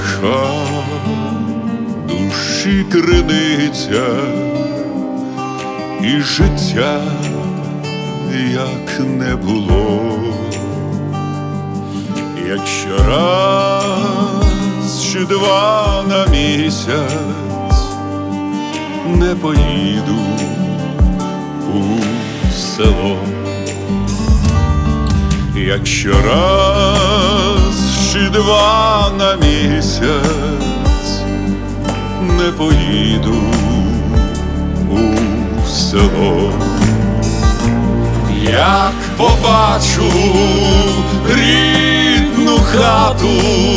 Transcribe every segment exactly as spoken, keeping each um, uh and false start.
тиха, душі криниця, і життя як не було. Якщо раз чи два на місяць не поїду у село, якщо раз чи два на місяць не поїду у село, як побачу рідну хату,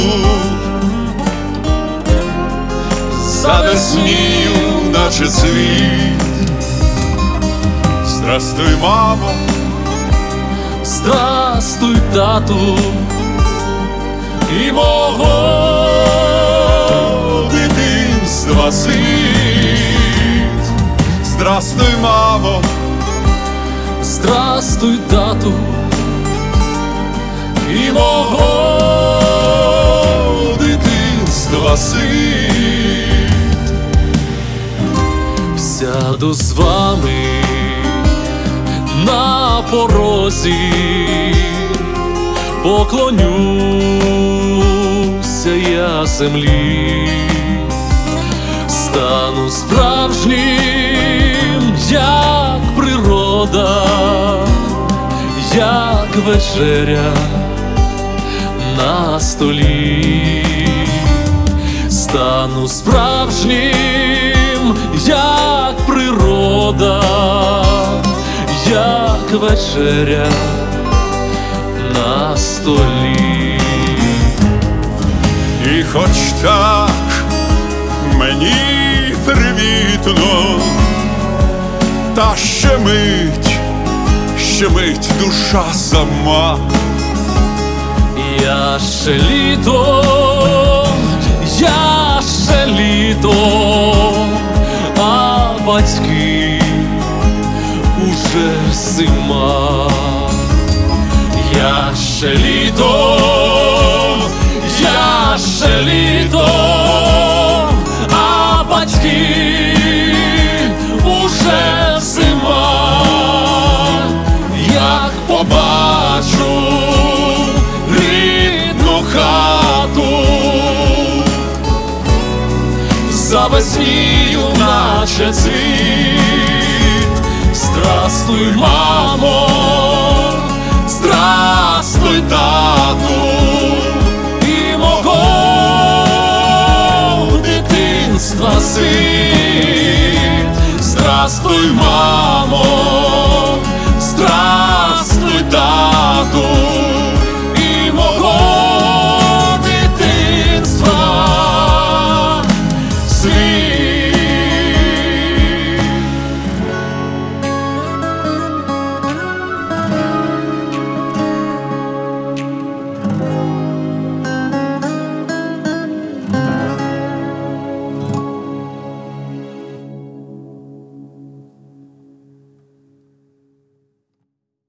завеснію, наче світ. Здрастуй, мамо, здрастуй, тату, і мого дитинства світ. Здрастуй, мамо, здрастуй, тату, і мого дитинства світ. Сяду з вами на порозі, поклонюся я землі, стану справжнім, як природа, як вечеря на столі, стану справжнім, як природа, як вечеря на столі. і хоч так мені привітно, та ще мить, ще мить душа сама. Я ще літо, я ще літо, а батьки уже зима. Я ще літо, я ще літо, а батьки уже зима. Як побачу рідну хату, завеснію, наче цвіт. Здрастуй, мамо, здрастуй, тату,